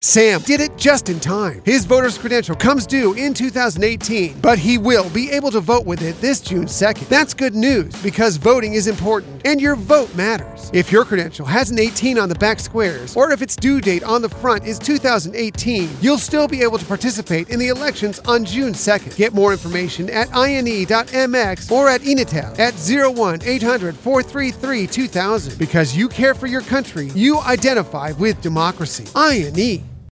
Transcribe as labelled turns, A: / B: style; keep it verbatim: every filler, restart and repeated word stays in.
A: Sam did it just in time. His voter's credential comes due in two thousand eighteen, but he will be able to vote with it this June second. That's good news because voting is important and your vote matters. If your credential has an eighteen on the back squares, or if its due date on the front is two thousand eighteen, you'll still be able to participate in the elections on June second. Get more information at I N E dot M X or at Enatel at zero one eight hundred four three three two thousand. Because you care for your country, you identify with democracy. I N E.